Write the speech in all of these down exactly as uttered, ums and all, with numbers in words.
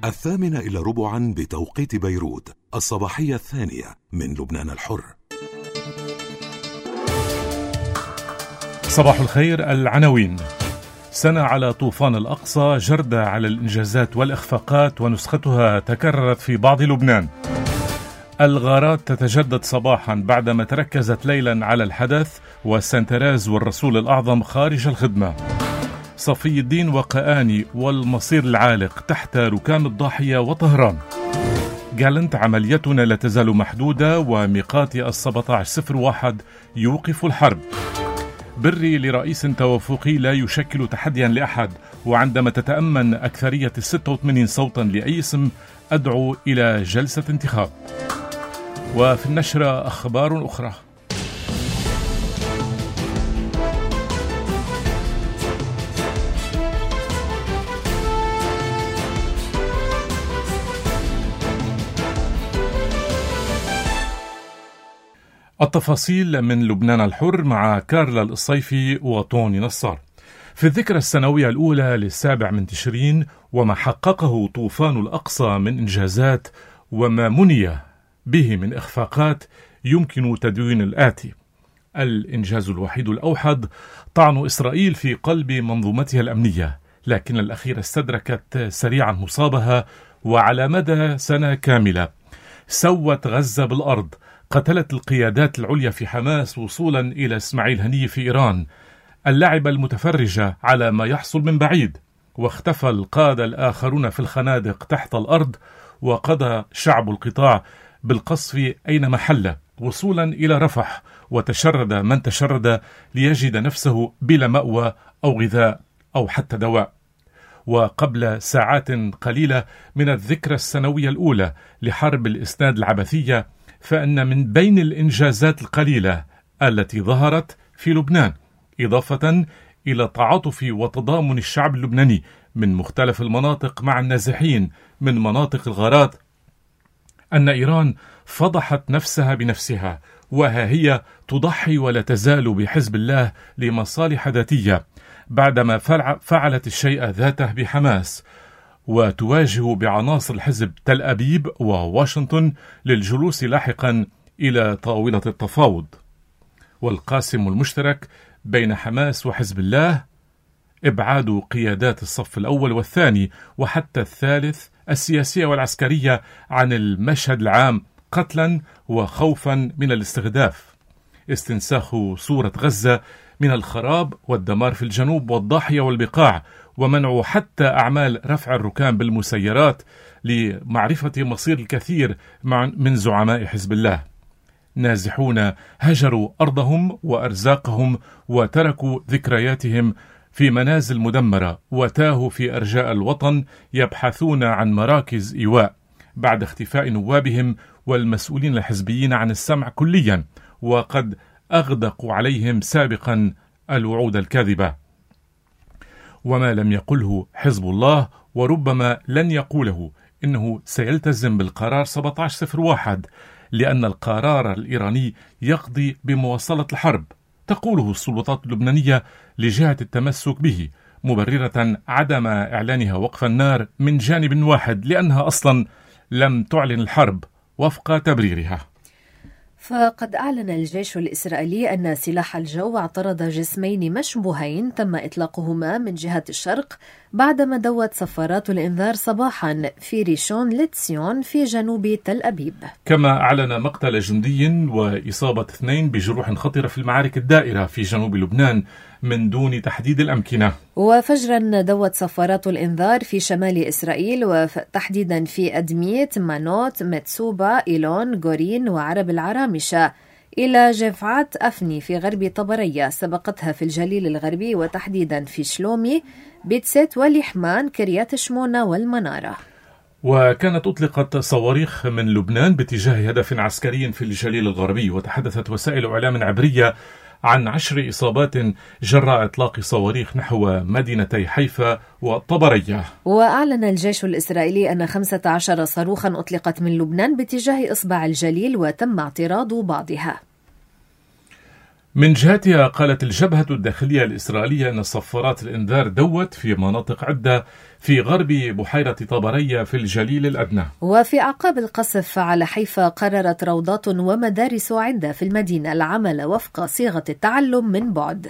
الثامنة إلى ربعا بتوقيت بيروت، الصباحية الثانية من لبنان الحر. صباح الخير. العناوين: سنة على طوفان الأقصى، جردة على الإنجازات والإخفاقات ونسختها تكررت في بعض لبنان. الغارات تتجدد صباحا بعدما تركزت ليلا على الحدث، والسنتراز والرسول الأعظم خارج الخدمة. صفي الدين وقآني والمصير العالق تحت ركام الضاحية وطهران. جالنت: عمليتنا لا تزال محدودة، وميقاتي السبعة عشر صفر واحد يوقف الحرب. بري لرئيس توافقي لا يشكل تحديا لأحد، وعندما تتأمن أكثرية الستة وثمانين صوتا لأي اسم أدعو إلى جلسة انتخاب. وفي النشرة أخبار أخرى. التفاصيل من لبنان الحر مع كارلا الصيفي وطوني نصار. في الذكرى السنوية الأولى للسابع من تشرين، وما حققه طوفان الأقصى من إنجازات وما مني به من إخفاقات، يمكن تدوين الآتي: الإنجاز الوحيد الأوحد طعن إسرائيل في قلب منظومتها الأمنية، لكن الأخيرة استدركت سريعا مصابها، وعلى مدى سنة كاملة سوت غزة بالأرض، قتلت القيادات العليا في حماس وصولا إلى إسماعيل هنية في إيران، اللعبة المتفرجة على ما يحصل من بعيد، واختفى القادة الآخرون في الخنادق تحت الأرض، وقضى شعب القطاع بالقصف أينما حل، وصولا إلى رفح، وتشرد من تشرد ليجد نفسه بلا مأوى أو غذاء أو حتى دواء. وقبل ساعات قليلة من الذكرى السنوية الأولى لحرب الإسناد العبثية، فإن من بين الإنجازات القليلة التي ظهرت في لبنان، إضافة إلى تعاطف وتضامن الشعب اللبناني من مختلف المناطق مع النازحين من مناطق الغارات، أن إيران فضحت نفسها بنفسها، وها هي تضحي ولا تزال بحزب الله لمصالح ذاتية، بعدما فعلت الشيء ذاته بحماس، وتواجه بعناصر الحزب تل أبيب وواشنطن للجلوس لاحقا إلى طاولة التفاوض. والقاسم المشترك بين حماس وحزب الله إبعاد قيادات الصف الأول والثاني وحتى الثالث السياسية والعسكرية عن المشهد العام، قتلا وخوفا من الاستهداف، استنساخ صورة غزة من الخراب والدمار في الجنوب والضاحية والبقاع، ومنع حتى أعمال رفع الركام بالمسيرات لمعرفة مصير الكثير من زعماء حزب الله. نازحون هجروا أرضهم وأرزاقهم، وتركوا ذكرياتهم في منازل مدمرة، وتاهوا في أرجاء الوطن يبحثون عن مراكز إيواء بعد اختفاء نوابهم والمسؤولين الحزبيين عن السمع كليا، وقد أغدقوا عليهم سابقا الوعود الكاذبة. وما لم يقله حزب الله وربما لن يقوله إنه سيلتزم بالقرار سبعة عشر صفر واحد، لأن القرار الإيراني يقضي بمواصلة الحرب، تقوله السلطات اللبنانية لجهة التمسك به، مبررة عدم إعلانها وقف النار من جانب واحد، لأنها أصلا لم تعلن الحرب وفق تبريرها. فقد أعلن الجيش الإسرائيلي أن سلاح الجو اعترض جسمين مشبوهين تم إطلاقهما من جهة الشرق بعدما دوت صفارات الإنذار صباحا في ريشون لتسيون في جنوب تل أبيب. كما أعلن مقتل جندي وإصابة اثنين بجروح خطرة في المعارك الدائرة في جنوب لبنان من دون تحديد الأمكنة. وفجرا دوت صفارات الإنذار في شمال إسرائيل، وتحديدا في أدميت، مانوت، متسوبة، إيلون، غورين وعرب العرامشة، إلى جفعات أفني في غرب طبرية، سبقتها في الجليل الغربي وتحديدا في شلومي، بيتسيت وليحمان، كريات شمونة والمنارة. وكانت أطلقت صواريخ من لبنان باتجاه هدف عسكري في الجليل الغربي، وتحدثت وسائل إعلام عبرية عن عشر إصابات جراء إطلاق صواريخ نحو مدينتي حيفا وطبرية. وأعلن الجيش الإسرائيلي أن خمسة عشر صاروخا أطلقت من لبنان باتجاه إصبع الجليل وتم اعتراض بعضها. من جهتها قالت الجبهة الداخلية الإسرائيلية أن صفارات الإنذار دوت في مناطق عدة في غرب بحيرة طبرية في الجليل الأدنى. وفي أعقاب القصف على حيفا قررت روضات ومدارس عدة في المدينة العمل وفق صيغة التعلم من بعد.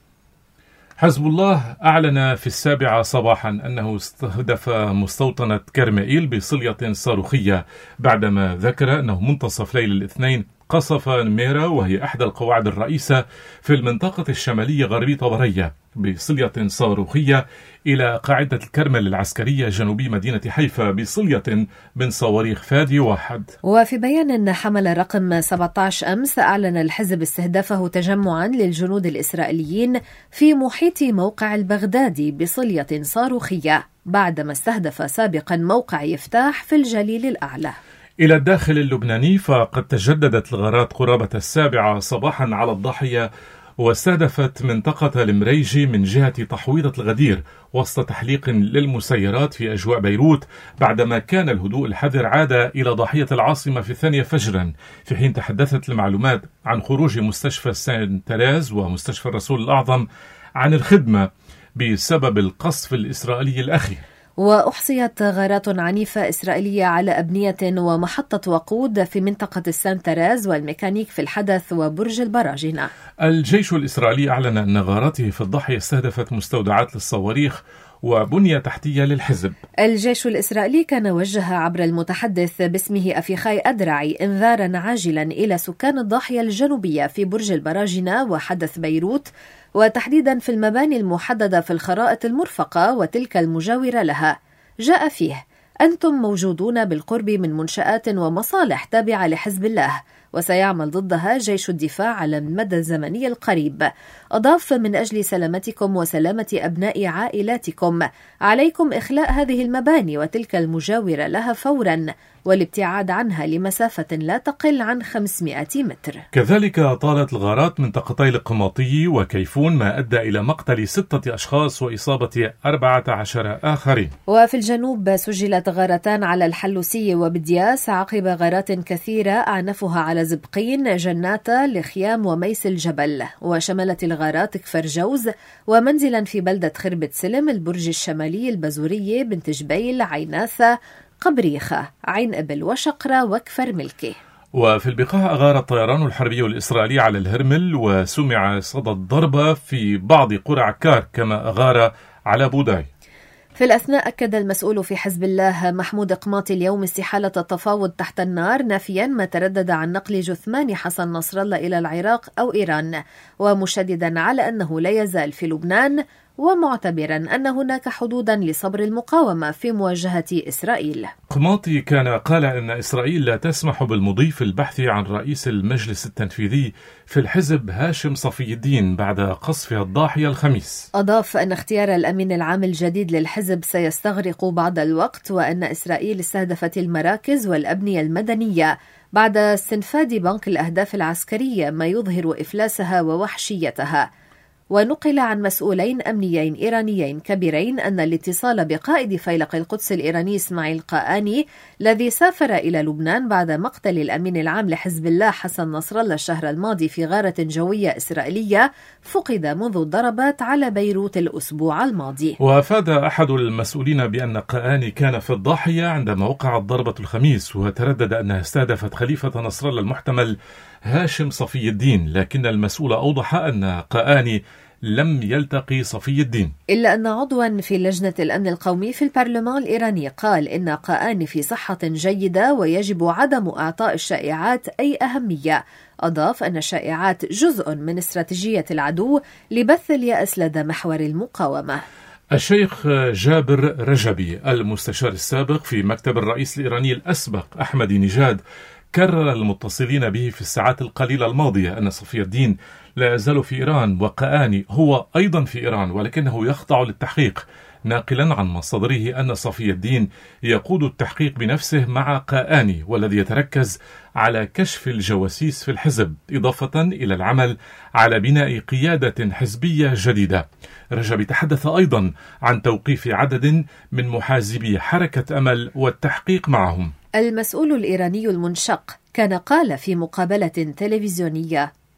حزب الله أعلن في السابعة صباحا أنه استهدف مستوطنة كرمائيل بصلية صاروخية بعدما ذكر أنه منتصف ليل الاثنين قصف نميرة وهي إحدى القواعد الرئيسة في المنطقة الشمالية غربي طبرية بصلية صاروخية إلى قاعدة الكرمل العسكرية جنوبي مدينة حيفا بصلية من صواريخ فادي واحد. وفي بيان حمل رقم سبعة عشر أمس أعلن الحزب استهدافه تجمعا للجنود الإسرائيليين في محيط موقع البغدادي بصلية صاروخية بعدما استهدف سابقا موقع يفتاح في الجليل الأعلى. إلى الداخل اللبناني فقد تجددت الغارات قرابة السابعة صباحا على الضاحية واستهدفت منطقة المريجي من جهة تحويضة الغدير وسط تحليق للمسيرات في أجواء بيروت بعدما كان الهدوء الحذر عاد إلى ضاحية العاصمة في الثانية فجرا، في حين تحدثت المعلومات عن خروج مستشفى سان تيريز ومستشفى الرسول الأعظم عن الخدمة بسبب القصف الإسرائيلي الأخير. وأحصيت غارات عنيفة إسرائيلية على أبنية ومحطة وقود في منطقة السان تيريز والميكانيك في الحدث وبرج البراجنة. الجيش الإسرائيلي أعلن أن غاراته في الضاحية استهدفت مستودعات للصواريخ وبنية تحتية للحزب. الجيش الإسرائيلي كان وجه عبر المتحدث باسمه أفيخاي أدرعي إنذارا عاجلا إلى سكان الضاحية الجنوبية في برج البراجنة وحدث بيروت، وتحديدا في المباني المحددة في الخرائط المرفقة وتلك المجاورة لها. جاء فيه: أنتم موجودون بالقرب من منشآت ومصالح تابعة لحزب الله، وسيعمل ضدها جيش الدفاع على المدى الزمني القريب. أضاف: من أجل سلامتكم وسلامة أبناء عائلاتكم عليكم إخلاء هذه المباني وتلك المجاورة لها فورا والابتعاد عنها لمسافة لا تقل عن خمسمائة متر. كذلك طالت الغارات منطقتي القماطي وكيفون ما أدى إلى مقتل ستة أشخاص وإصابة أربعة عشر آخرين. وفي الجنوب سجلت غارتان على الحلوسي وبدياس عقب غارات كثيرة أعنفها على زبقين، جناتة، لخيام وميس الجبل. وشملت الغارات كفر جوز ومنزلا في بلدة خربة سلم، البرج الشمالي، البزورية، بنت جبيل، عيناثة، قبريخة، عين أبل وشقرة وكفر ملكي. وفي البقاع أغار الطيران الحربي الإسرائيلي على الهرمل وسمع صدى الضربة في بعض قرى عكار كما أغار على بوداي. في الأثناء أكد المسؤول في حزب الله محمود قماطي اليوم استحالة التفاوض تحت النار، نافيا ما تردد عن نقل جثمان حسن نصر الله إلى العراق أو إيران، ومشددا على أنه لا يزال في لبنان، ومعتبرا أن هناك حدودا لصبر المقاومة في مواجهة إسرائيل. قماطي كان قال أن إسرائيل لا تسمح بالمضي في البحث عن رئيس المجلس التنفيذي في الحزب هاشم صفي الدين بعد قصف الضاحية الخميس. أضاف أن اختيار الأمين العام الجديد للحزب سيستغرق بعض الوقت، وأن إسرائيل استهدفت المراكز والأبنية المدنية بعد استنفاد بنك الأهداف العسكرية، ما يظهر إفلاسها ووحشيتها. ونقل عن مسؤولين أمنيين إيرانيين كبيرين أن الاتصال بقائد فيلق القدس الإيراني إسماعيل قاآني الذي سافر إلى لبنان بعد مقتل الأمين العام لحزب الله حسن نصر الله الشهر الماضي في غارة جوية إسرائيلية فقد منذ الضربات على بيروت الأسبوع الماضي. وأفاد أحد المسؤولين بأن قاآني كان في الضاحية عندما وقعت ضربة الخميس، وتردد أنها استهدفت خليفة نصر الله المحتمل هاشم صفي الدين، لكن المسؤول أوضح أن قاآني لم يلتقي صفي الدين. إلا أن عضوا في لجنة الأمن القومي في البرلمان الإيراني قال إن قاآني في صحة جيدة ويجب عدم إعطاء الشائعات أي أهمية. أضاف أن الشائعات جزء من استراتيجية العدو لبث اليأس لدى محور المقاومة. الشيخ جابر رجبي المستشار السابق في مكتب الرئيس الإيراني الأسبق أحمد نجاد كرر المتصلين به في الساعات القليلة الماضية أن صفي الدين لا يزال في إيران وقاآني هو أيضا في إيران ولكنه يخضع للتحقيق، ناقلا عن مصادره أن صفي الدين يقود التحقيق بنفسه مع قاآني والذي يتركز على كشف الجواسيس في الحزب، إضافة إلى العمل على بناء قيادة حزبية جديدة. رجب تحدث أيضا عن توقيف عدد من محازبي حركة أمل والتحقيق معهم. المسؤول الإيراني المنشق كان قال في مقابلة تلفزيونية: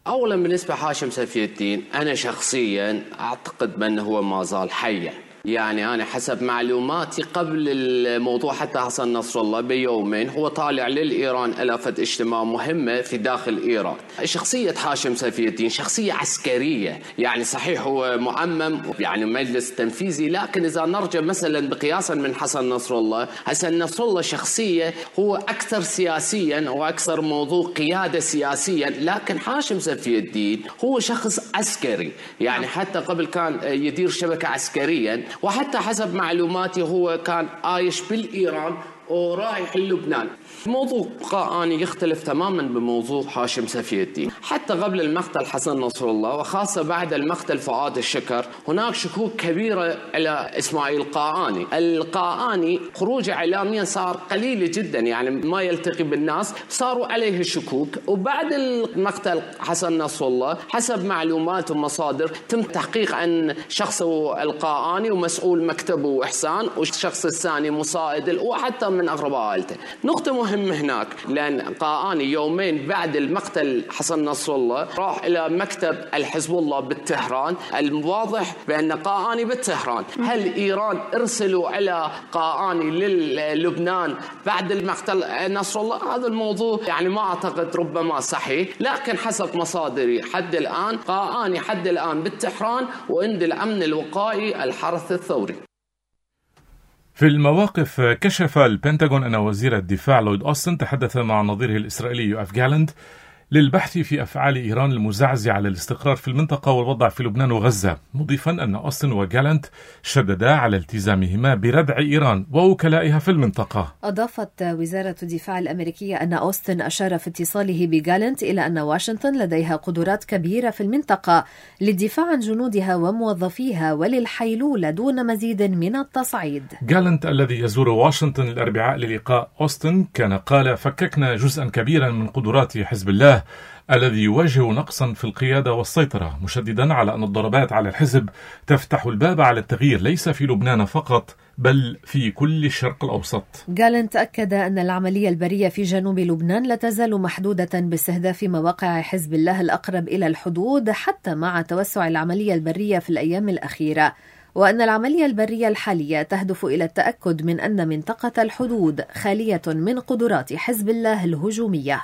أولا بالنسبة حاشم سيفي الدين، أنا شخصيا أعتقد بأنه هو ما زال حيا. يعني أنا حسب معلوماتي قبل الموضوع حتى حسن نصر الله بيومين هو طالع للإيران ألفت اجتماع مهمة في داخل إيران. شخصية حاشم سيفي الدين شخصية عسكرية، يعني صحيح هو معمم يعني مجلس تنفيذي، لكن إذا نرجع مثلا بقياسا من حسن نصر الله، حسن نصر الله شخصية هو أكثر سياسيا وأكثر موضوع قيادة سياسيا، لكن حاشم سيفي الدين هو شخص عسكري، يعني حتى قبل كان يدير شبكة عسكريا، وحتى حسب معلوماتي هو كان عايش بالإيران ورايح للبنان. موضوع قائاني يختلف تماما بموضوع حاشم سيفي الدين. حتى قبل المقتل حسن نصر الله وخاصة بعد المقتل فؤاد الشكر هناك شكوك كبيرة على إسماعيل قائاني. القائاني خروجه إعلاميا صار قليل جدا، يعني ما يلتقي بالناس، صاروا عليه الشكوك. وبعد المقتل حسن نصر الله حسب معلومات ومصادر تم تحقيق عن شخصه القائاني ومسؤول مكتبه إحسان، والشخص الثاني مساعد وحتى من أقرباء عائلته. نقطة مهمة هناك، لأن قائاني يومين بعد المقتل حسن نصر الله راح إلى مكتب الحزب الله بالتهران. الواضح بأن قائاني بالتهران. هل إيران أرسلوا على قائاني للبنان بعد المقتل نصر الله؟ هذا الموضوع يعني ما أعتقد، ربما صحيح، لكن حسب مصادري حد الآن قائاني حد الآن بالتهران وعند الأمن الوقائي الحرس الثوري. في المواقف كشف البنتاغون أن وزير الدفاع لويد أوستن تحدث مع نظيره الإسرائيلي يوآف جالنت للبحث في أفعال إيران المزعزعة للاستقرار في المنطقة والوضع في لبنان وغزة، مضيفا أن أوستن وجالنت شددا على التزامهما بردع إيران ووكلائها في المنطقة. أضافت وزارة الدفاع الأمريكية أن أوستن أشار في اتصاله بجالنت إلى أن واشنطن لديها قدرات كبيرة في المنطقة للدفاع عن جنودها وموظفيها وللحيلولة دون مزيد من التصعيد. جالنت الذي يزور واشنطن الأربعاء للقاء أوستن كان قال: فككنا جزءا كبيرا من قدرات حزب الله الذي يواجه نقصا في القيادة والسيطرة، مشددا على أن الضربات على الحزب تفتح الباب على التغيير ليس في لبنان فقط بل في كل الشرق الأوسط. جالنت أكد أن العملية البرية في جنوب لبنان لا تزال محدودة باستهداف مواقع حزب الله الأقرب إلى الحدود حتى مع توسع العملية البرية في الأيام الأخيرة، وأن العملية البرية الحالية تهدف إلى التأكد من أن منطقة الحدود خالية من قدرات حزب الله الهجومية.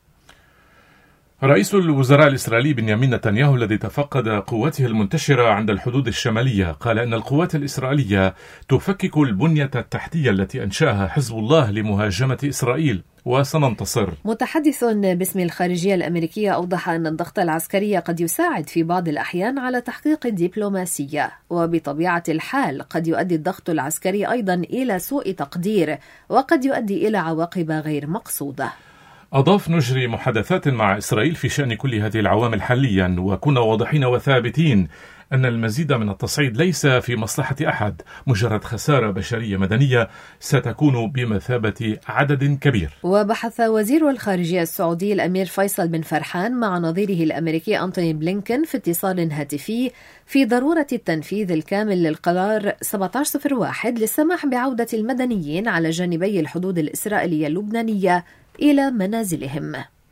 رئيس الوزراء الإسرائيلي بنيامين نتنياهو الذي تفقد قوته المنتشرة عند الحدود الشمالية قال إن القوات الإسرائيلية تفكك البنية التحتية التي أنشأها حزب الله لمهاجمة إسرائيل وسننتصر. متحدث باسم الخارجية الأمريكية أوضح أن الضغط العسكري قد يساعد في بعض الأحيان على تحقيق الدبلوماسية، وبطبيعة الحال قد يؤدي الضغط العسكري أيضا إلى سوء تقدير وقد يؤدي إلى عواقب غير مقصودة. أضاف: نجري محادثات مع إسرائيل في شأن كل هذه العوامل حاليا، وكنا واضحين وثابتين أن المزيد من التصعيد ليس في مصلحة أحد، مجرد خسارة بشرية مدنية ستكون بمثابة عدد كبير. وبحث وزير الخارجية السعودي الأمير فيصل بن فرحان مع نظيره الأمريكي أنتوني بلينكن في اتصال هاتفي في ضرورة التنفيذ الكامل للقرار سبعة عشر صفر واحد للسماح بعودة المدنيين على جانبي الحدود الإسرائيلية اللبنانية إلى منازلهم.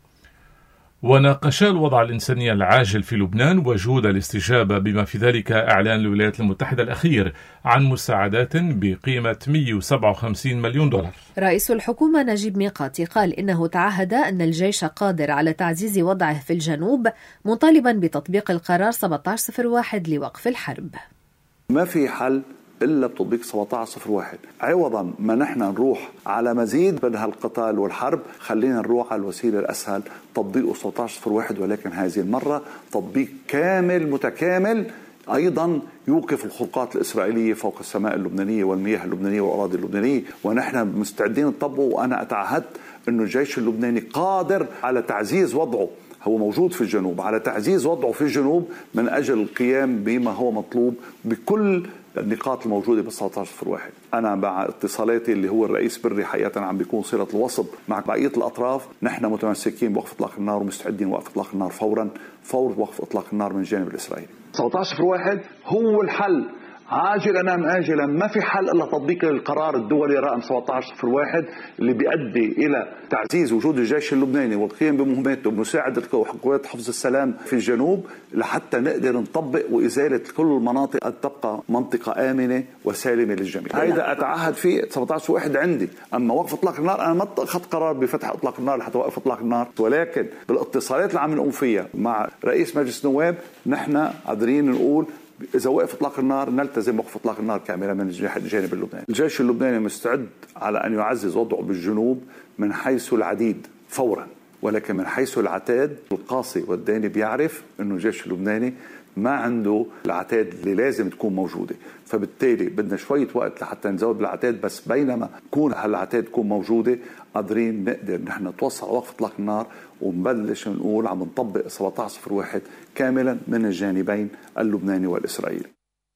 وناقشا الوضع الإنساني العاجل في لبنان وجهود الاستجابة، بما في ذلك إعلان الولايات المتحدة الأخير عن مساعدات بقيمة مئة وسبعة وخمسين مليون دولار. رئيس الحكومة نجيب ميقاتي قال إنه تعهد أن الجيش قادر على تعزيز وضعه في الجنوب، مطالبا بتطبيق القرار سبعة عشر صفر واحد لوقف الحرب. ما في حل إلا بتطبيق سبعة عشر صفر واحد. عوضا ما نحن نروح على مزيد من هالقتال والحرب، خلينا نروح على الوسيلة الأسهل، تطبيق سبعة عشر صفر واحد، ولكن هذه المرة تطبيق كامل متكامل أيضا يوقف الخروقات الإسرائيلية فوق السماء اللبنانية والمياه اللبنانية والأراضي اللبنانية، ونحن مستعدين نطبقه. وأنا أتعهد أنه الجيش اللبناني قادر على تعزيز وضعه، هو موجود في الجنوب، على تعزيز وضعه في الجنوب من أجل القيام بما هو مطلوب بكل النقاط الموجودة ب سبعة عشر صفر واحد. أنا مع اتصالاتي اللي هو الرئيس بري حقيقة عم بيكون صلة الوصل مع بقية الأطراف، نحن متمسكين بوقف إطلاق النار ومستعدين وقف إطلاق النار فورا، فور وقف إطلاق النار من الجانب الإسرائيلي. سبعة عشر صفر واحد هو الحل عاجلا أم آجلا ما في حل إلا تطبيق القرار الدولي رقم سبعة عشر صفر واحد اللي بيؤدي إلى تعزيز وجود الجيش اللبناني والقيام بمهماته بمساعدة قوات حفظ السلام في الجنوب لحتى نقدر نطبق وإزالة كل المناطق أن تبقى منطقة آمنة وسالمة للجميع. هيدا أتعهد فيه سبعة عشر واحد عندي. أما وقف إطلاق النار أنا ما أخذت قرار بفتح إطلاق النار لحتى وقف إطلاق النار، ولكن بالاتصالات اللي عم نقوم فيها مع رئيس مجلس النواب نحن قادرين نقول إذا وقف إطلاق النار نلتزم وقف إطلاق النار كاملا من الجانب اللبناني. الجيش اللبناني مستعد على أن يعزز وضعه بالجنوب من حيث العديد فورا، ولكن من حيث العتاد القاصي والداني بيعرف أنه الجيش اللبناني ما عنده العتاد اللي لازم تكون موجودة، فبالتالي بدنا شوية وقت لحتى نزود بالعتاد. بس بينما تكون هالعتاد تكون موجودة قادرين نقدر نحن نتوصل وقف إطلاق النار ونبلش نقول عم نطبق سبعة عشر صفر واحد كاملا من الجانبين اللبناني والإسرائيلي.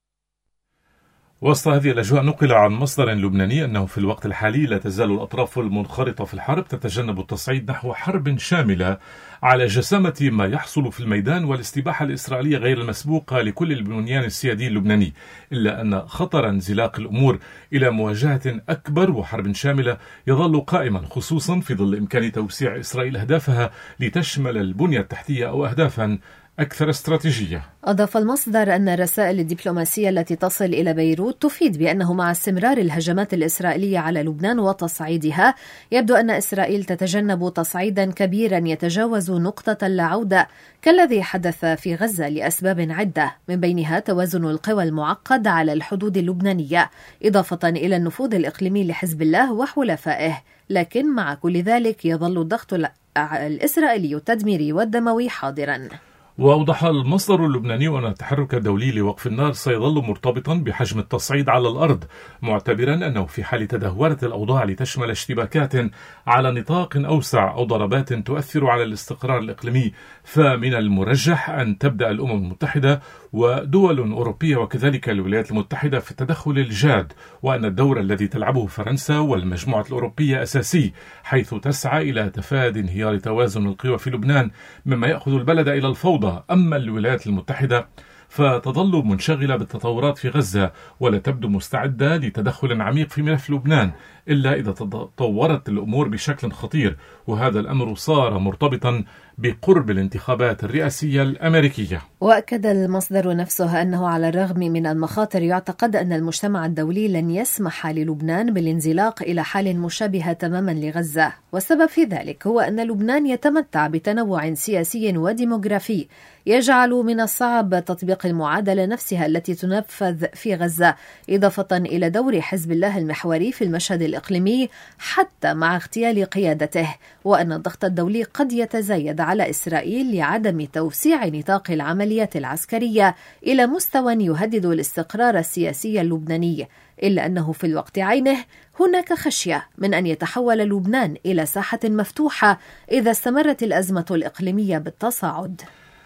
وسط هذه الأجواء نقل عن مصدر لبناني أنه في الوقت الحالي لا تزال الأطراف المنخرطة في الحرب تتجنب التصعيد نحو حرب شاملة على جسامة ما يحصل في الميدان والاستباحة الإسرائيلية غير المسبوقة لكل البنيان السيادي اللبناني، إلا أن خطر انزلاق الأمور إلى مواجهة أكبر وحرب شاملة يظل قائما، خصوصا في ظل إمكان توسيع إسرائيل أهدافها لتشمل البنية التحتية أو أهدافا أكثر استراتيجية. أضاف المصدر أن الرسائل الدبلوماسية التي تصل إلى بيروت تفيد بأنه مع استمرار الهجمات الإسرائيلية على لبنان وتصعيدها يبدو أن إسرائيل تتجنب تصعيدا كبيرا يتجاوز نقطة اللاعودة كالذي حدث في غزة لأسباب عدة، من بينها توازن القوى المعقد على الحدود اللبنانية إضافة إلى النفوذ الإقليمي لحزب الله وحلفائه. لكن مع كل ذلك يظل الضغط الإسرائيلي التدميري والدموي حاضرا. وأوضح المصدر اللبناني أن التحرك الدولي لوقف النار سيظل مرتبطا بحجم التصعيد على الأرض، معتبرا أنه في حال تدهورت الأوضاع لتشمل اشتباكات على نطاق أوسع أو ضربات تؤثر على الاستقرار الإقليمي فمن المرجح أن تبدأ الأمم المتحدة ودول أوروبية وكذلك الولايات المتحدة في التدخل الجاد، وأن الدور الذي تلعبه فرنسا والمجموعة الأوروبية أساسي، حيث تسعى إلى تفادي انهيار توازن القوى في لبنان مما يأخذ البلد إلى الفوضى. أما الولايات المتحدة فتظل منشغلة بالتطورات في غزة ولا تبدو مستعدة لتدخل عميق في ملف لبنان إلا إذا تطورت الأمور بشكل خطير، وهذا الأمر صار مرتبطا بقرب الانتخابات الرئاسية الأمريكية. وأكد المصدر نفسه أنه على الرغم من المخاطر يعتقد أن المجتمع الدولي لن يسمح للبنان بالانزلاق إلى حال مشابهة تماما لغزة، والسبب في ذلك هو أن لبنان يتمتع بتنوع سياسي وديموغرافي يجعل من الصعب تطبيق المعادلة نفسها التي تنفذ في غزة، إضافة إلى دور حزب الله المحوري في المشهد الإقليمي حتى مع اغتيال قيادته، وأن الضغط الدولي قد يتزايد على إسرائيل لعدم توسيع نطاق العمليات العسكرية إلى مستوى يهدد الاستقرار السياسي اللبناني، إلا أنه في الوقت عينه هناك خشية من أن يتحول لبنان إلى ساحة مفتوحة إذا استمرت الأزمة الإقليمية بالتصاعد.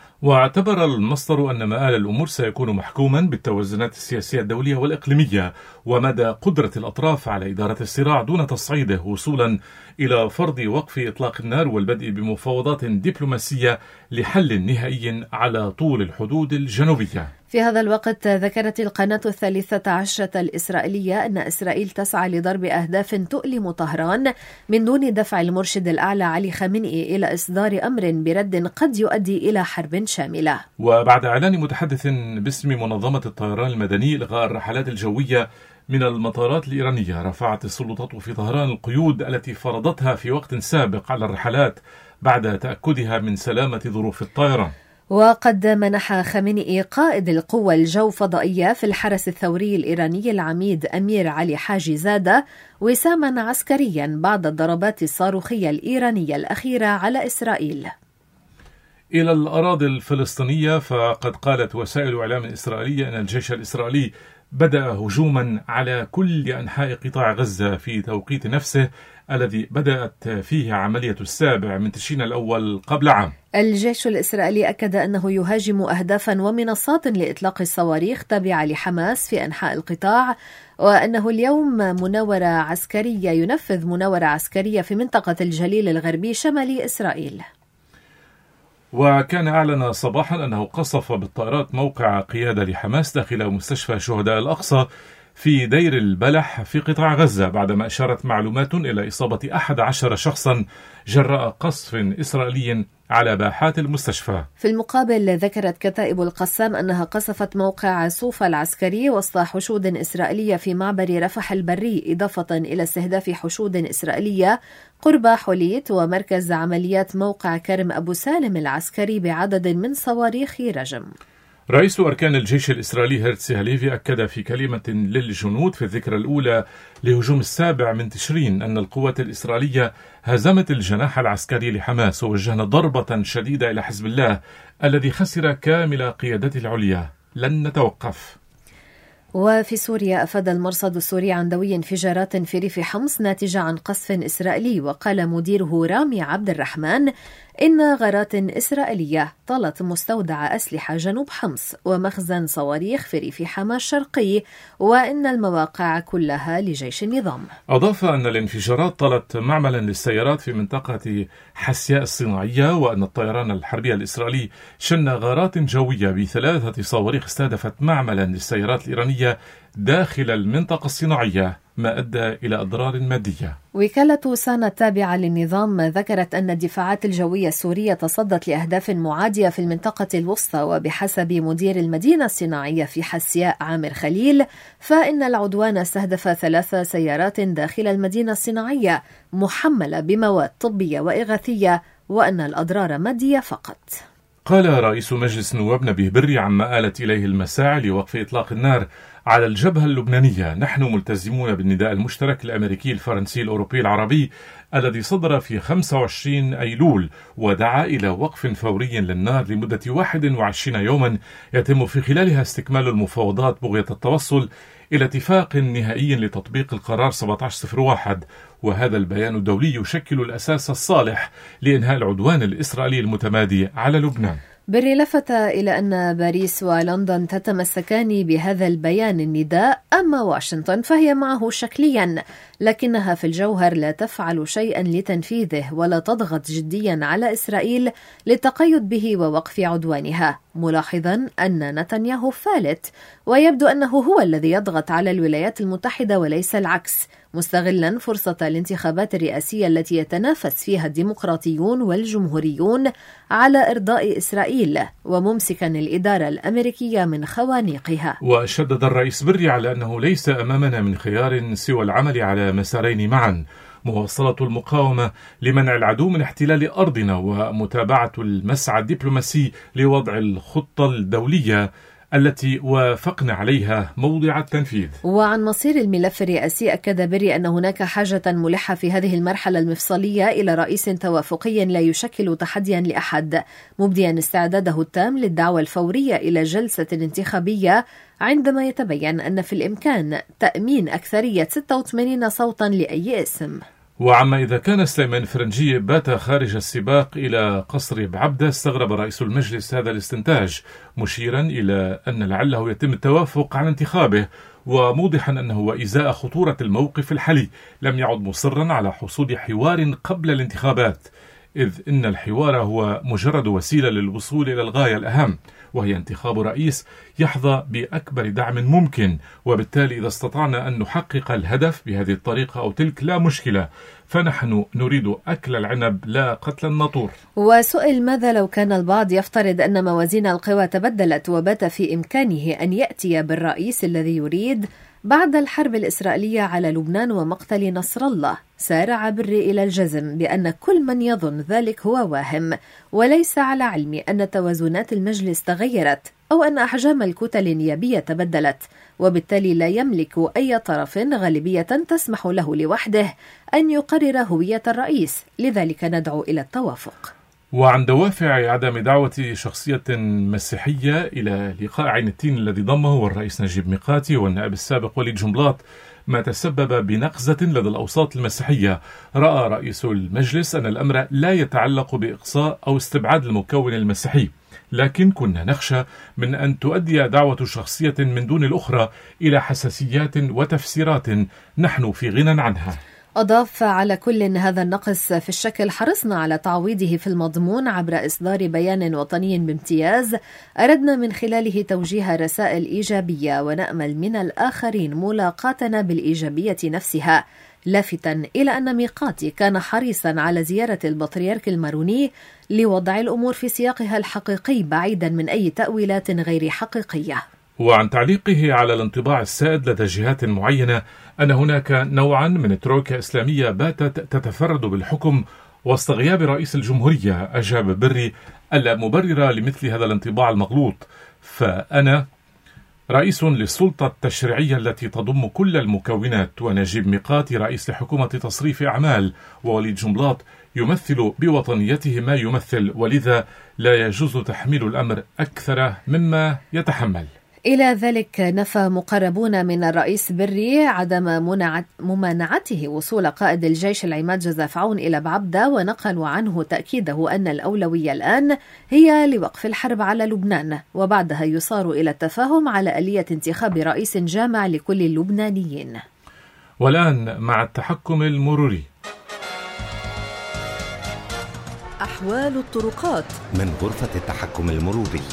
واعتبر المصدر أن مآل الأمور سيكون محكوما بالتوازنات السياسية الدولية والإقليمية ومدى قدرة الأطراف على إدارة الصراع دون تصعيده وصولا إلى فرض وقف إطلاق النار والبدء بمفاوضات دبلوماسية لحل نهائي على طول الحدود الجنوبية. في هذا الوقت ذكرت القناة الثالثة عشرة الإسرائيلية أن إسرائيل تسعى لضرب أهداف تؤلم طهران من دون دفع المرشد الأعلى علي خامنئي إلى إصدار أمر برد قد يؤدي إلى حرب شاملة. وبعد إعلان متحدث باسم منظمة الطيران المدني إلغاء الرحلات الجوية من المطارات الإيرانية، رفعت السلطات في طهران القيود التي فرضتها في وقت سابق على الرحلات بعد تأكدها من سلامة ظروف الطيران. وقد منح خامنئي قائد القوى الجوفضائية في الحرس الثوري الإيراني العميد أمير علي حاجي زادة وساما عسكريا بعد الضربات الصاروخية الإيرانية الأخيرة على إسرائيل. إلى الأراضي الفلسطينية، فقد قالت وسائل إعلام إسرائيلية أن الجيش الإسرائيلي بدأ هجوما على كل أنحاء قطاع غزة في توقيت نفسه الذي بدأت فيه عملية السابع من تشرين الأول قبل عام. الجيش الإسرائيلي أكد أنه يهاجم أهدافا ومنصات لإطلاق الصواريخ تابعة لحماس في أنحاء القطاع، وأنه اليوم مناورة عسكرية ينفذ مناورة عسكرية في منطقة الجليل الغربي شمالي إسرائيل. وكان أعلن صباحا أنه قصف بالطائرات موقع قيادة لحماس داخل مستشفى شهداء الأقصى في دير البلح في قطاع غزة، بعدما أشارت معلومات إلى إصابة أحد عشر شخصا جراء قصف إسرائيلي على باحات المستشفى. في المقابل ذكرت كتائب القسام أنها قصفت موقع صوفا العسكري وسط حشود إسرائيلية في معبر رفح البري، إضافة إلى استهداف حشود إسرائيلية قرب حوليت ومركز عمليات موقع كرم أبو سالم العسكري بعدد من صواريخ رجم. رئيس أركان الجيش الإسرائيلي هيرتسي هاليفي أكد في كلمة للجنود في الذكرى الأولى لهجوم السابع من تشرين أن القوات الإسرائيلية هزمت الجناح العسكري لحماس ووجهنا ضربة شديدة إلى حزب الله الذي خسر كامل قيادته العليا، لن نتوقف. وفي سوريا أفاد المرصد السوري عن دوي انفجارات في ريف حمص ناتجة عن قصف إسرائيلي، وقال مديره رامي عبد الرحمن إن غارات إسرائيلية طالت مستودع أسلحة جنوب حمص ومخزن صواريخ في ريف حما الشرقي، وإن المواقع كلها لجيش النظام. أضاف أن الانفجارات طالت معملا للسيارات في منطقة حسياء الصناعية، وأن الطيران الحربي الإسرائيلي شن غارات جوية بثلاثة صواريخ استهدفت معملا للسيارات الإيرانية داخل المنطقة الصناعية، ما أدى إلى أضرار مادية. وكالة سانا التابعة للنظام ذكرت أن الدفاعات الجوية السورية تصدت لأهداف معادية في المنطقة الوسطى، وبحسب مدير المدينة الصناعية في حسياء عامر خليل فإن العدوان استهدف ثلاث سيارات داخل المدينة الصناعية محملة بمواد طبية وإغاثية، وأن الأضرار مادية فقط. قال رئيس مجلس النواب نبيه بري عما آلت إليه المساعي لوقف إطلاق النار على الجبهة اللبنانية: نحن ملتزمون بالنداء المشترك الأمريكي الفرنسي الأوروبي العربي الذي صدر في خمسة وعشرين أيلول ودعا إلى وقف فوري للنار لمدة واحد وعشرين يوما يتم في خلالها استكمال المفاوضات بغية التوصل إلى اتفاق نهائي لتطبيق القرار سبعة عشر صفر واحد. وهذا البيان الدولي يشكل الأساس الصالح لإنهاء العدوان الإسرائيلي المتمادي على لبنان. بري لفت إلى أن باريس ولندن تتمسكان بهذا البيان النداء، أما واشنطن فهي معه شكليا، لكنها في الجوهر لا تفعل شيئا لتنفيذه ولا تضغط جديا على إسرائيل للتقيد به ووقف عدوانها، ملاحظا أن نتنياهو فالت ويبدو أنه هو الذي يضغط على الولايات المتحدة وليس العكس، مستغلا فرصة الانتخابات الرئاسية التي يتنافس فيها الديمقراطيون والجمهوريون على إرضاء إسرائيل، وممسكا الإدارة الأمريكية من خوانيقها. وشدد الرئيس بري على أنه ليس أمامنا من خيار سوى العمل على مسارين معا: مواصلة المقاومة لمنع العدو من احتلال أرضنا، ومتابعة المسعى الدبلوماسي لوضع الخطة الدولية التي وافقنا عليها موضع التنفيذ. وعن مصير الملف الرئاسي أكد بري أن هناك حاجة ملحة في هذه المرحلة المفصلية إلى رئيس توافقي لا يشكل تحديا لأحد، مبديا استعداده التام للدعوة الفورية إلى جلسة انتخابية عندما يتبين أن في الإمكان تأمين أكثرية ستة وثمانين صوتا لأي اسم. وعما إذا كان سليمان فرنجي بات خارج السباق إلى قصر بعبدة، استغرب رئيس المجلس هذا الاستنتاج، مشيرا إلى أن لعله يتم التوافق على انتخابه، وموضحا أنه وإزاء خطورة الموقف الحالي لم يعد مصرا على حصول حوار قبل الانتخابات، إذ إن الحوار هو مجرد وسيلة للوصول إلى الغاية الأهم، وهي انتخاب رئيس يحظى بأكبر دعم ممكن، وبالتالي إذا استطعنا أن نحقق الهدف بهذه الطريقة أو تلك لا مشكلة، فنحن نريد أكل العنب لا قتل الناطور. وسئل ماذا لو كان البعض يفترض أن موازين القوى تبدلت وبات في إمكانه أن يأتي بالرئيس الذي يريد بعد الحرب الإسرائيلية على لبنان ومقتل نصر الله؟ سارع بري إلى الجزم بأن كل من يظن ذلك هو واهم، وليس على علم أن توازنات المجلس تغيرت أو أن أحجام الكتل النيابية تبدلت، وبالتالي لا يملك أي طرف غالبية تسمح له لوحده أن يقرر هوية الرئيس، لذلك ندعو إلى التوافق. وعن دوافع عدم دعوة شخصية مسيحية إلى لقاء عين التين الذي ضمه الرئيس نجيب ميقاتي والنائب السابق وليد جنبلاط ما تسبب بنقزة لدى الأوساط المسيحية، رأى رئيس المجلس أن الأمر لا يتعلق بإقصاء أو استبعاد المكون المسيحي، لكن كنا نخشى من أن تؤدي دعوة شخصية من دون الأخرى إلى حساسيات وتفسيرات نحن في غنى عنها. أضاف على كل هذا النقص في الشكل حرصنا على تعويضه في المضمون عبر إصدار بيان وطني بامتياز أردنا من خلاله توجيه رسائل إيجابية ونأمل من الآخرين ملاقاتنا بالإيجابية نفسها، لافتا إلى أن ميقاتي كان حريصا على زيارة البطريرك الماروني لوضع الأمور في سياقها الحقيقي بعيدا من أي تأويلات غير حقيقية. وعن تعليقه على الانطباع السائد لدى جهات معينة أن هناك نوعا من الترويكا إسلامية باتت تتفرد بالحكم وسط غياب رئيس الجمهورية، أجاب بري: ألا مبرر لمثل هذا الانطباع المغلوط، فأنا رئيس للسلطة التشريعية التي تضم كل المكونات، ونجيب ميقاتي رئيس لحكومة تصريف أعمال، ووليد جنبلاط يمثل بوطنيته ما يمثل، ولذا لا يجوز تحميل الأمر أكثر مما يتحمل. إلى ذلك نفى مقربون من الرئيس بري عدم ممانعته وصول قائد الجيش العماد جوزيف عون إلى بعبدة، ونقلوا عنه تأكيده أن الأولوية الآن هي لوقف الحرب على لبنان، وبعدها يصار إلى التفاهم على آلية انتخاب رئيس جامع لكل اللبنانيين. والآن مع التحكم المروري. أحوال الطرقات من غرفة التحكم المروري.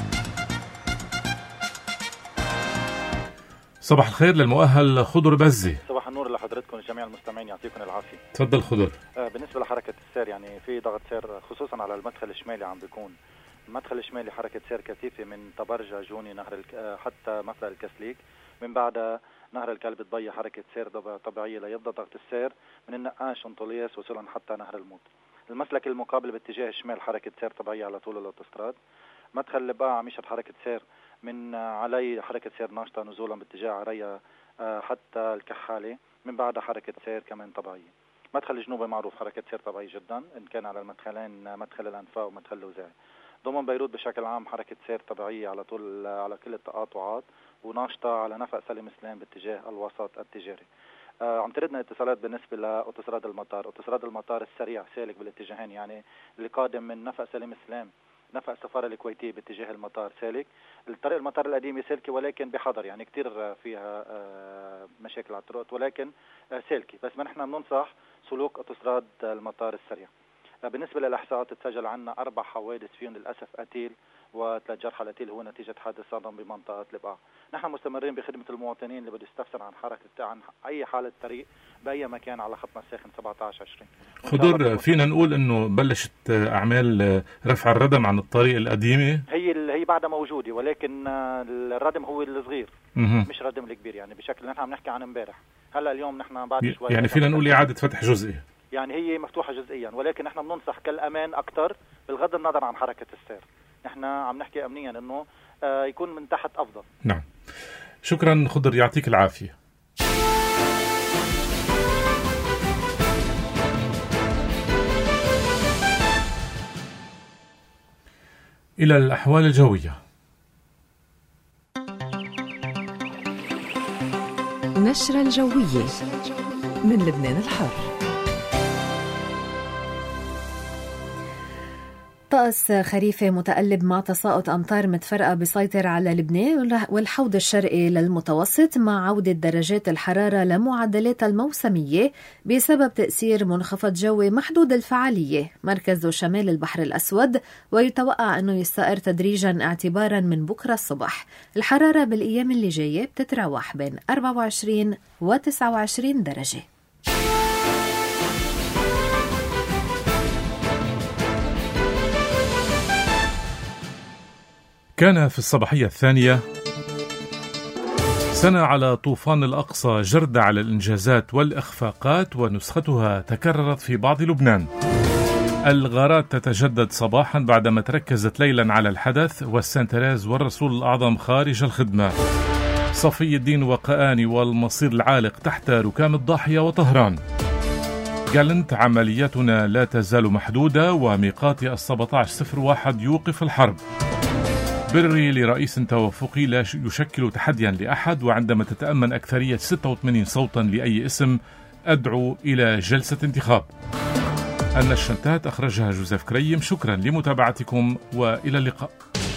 صباح الخير للمؤهل خضر بزي. صباح النور لحضرتكم جميع المستمعين، يعطيكم العافية. تفضل خضر. آه بالنسبة لحركة السير يعني في ضغط سير خصوصا على المدخل الشمالي، عم بيكون المدخل الشمالي حركة سير كثيفة من طبرجة جوني نهر الك... حتى مفرق الكسليك، من بعد نهر الكلب ضبية حركة سير طبيعية ليبدأ ضغط السير من النقاش انطولياس وصولا حتى نهر الموت. المسلك المقابل باتجاه الشمال حركة سير طبيعية على طول الاوتوستراد. مدخل لباع عم يشهد حركة سير من علي حركة سير ناشطة نزولا باتجاه عريا حتى الكحالة، من بعد حركة سير كمان طبيعية. مدخل الجنوبي معروف حركة سير طبيعي جدا إن كان على المدخلين مدخل الأنفاق ومدخل الوزاعي. ضمن بيروت بشكل عام حركة سير طبيعية على طول على كل التقاطعات وناشطة على نفق سليم سليم باتجاه الوسط التجاري. آه عم تردنا اتصالات بالنسبة لأوتوستراد المطار. أوتوستراد المطار السريع سالك بالاتجاهين، يعني اللي قادم من نفق سليم سليم نفق السفارة الكويتية باتجاه المطار سالك. الطريق المطار القديمة سالكة ولكن بحذر، يعني كتير فيها مشاكل على الطرق ولكن سالكة، بس ما نحن بننصح سلوك اوتوستراد المطار السريع. بالنسبة للإحصاءات تسجل عنا أربع حوادث فيهم للأسف قتيل وثلاث جرحى. القتيل هو نتيجة حادث صادم بمنطقة لبقى. نحن مستمرين بخدمة المواطنين اللي بده يستفسر عن حركة عن أي حالة طريق بأي مكان على خطنا الساخن سبعة عشر عشرين. خضر، فينا نقول إنه بلشت أعمال رفع الردم عن الطريق القديمة؟ هي هي بعدها موجودة ولكن الردم هو الصغير مش ردم الكبير، يعني بشكل نحن عم نحكي عن امبارح. هلا اليوم نحن بعد شوي يعني فينا نقول إعادة فتح جزئي، يعني هي مفتوحة جزئيا، ولكن نحن بننصح كالأمان أكتر بغض النظر عن حركة السير. نحن عم نحكي أمنيا إنه آه يكون من تحت أفضل. نعم، شكرا خضر، يعطيك العافية. إلى الأحوال الجوية. نشرة الجوية من لبنان الحر. طقس خريفي متقلب مع تساقط أمطار متفرقة بيسيطر على لبنان والحوض الشرقي للمتوسط، مع عودة درجات الحرارة لمعدلات الموسمية بسبب تأثير منخفض جوي محدود الفعالية مركزه شمال البحر الأسود، ويتوقع أنه يستقر تدريجا اعتبارا من بكرة الصبح. الحرارة بالأيام اللي جاية بتتراوح بين أربعة وعشرين و تسعة وعشرين درجة. كان في الصباحية الثانية سنة على طوفان الأقصى جرد على الإنجازات والإخفاقات، ونسختها تكررت في بعض لبنان. الغارات تتجدد صباحا بعدما تركزت ليلا على الحدث والسنتراز والرسول الأعظم خارج الخدمة. صفي الدين وقآني والمصير العالق تحت ركام الضاحية وطهران. قالنت عملياتنا لا تزال محدودة، وميقات السبعة عشر صفر واحد يوقف الحرب. بري لرئيس توافقي لا يشكل تحديا لأحد، وعندما تتأمن أكثرية ستة وثمانين صوتا لأي اسم أدعو إلى جلسة انتخاب. النشرة انتهت، أخرجها جوزيف كريم. شكرا لمتابعتكم وإلى اللقاء.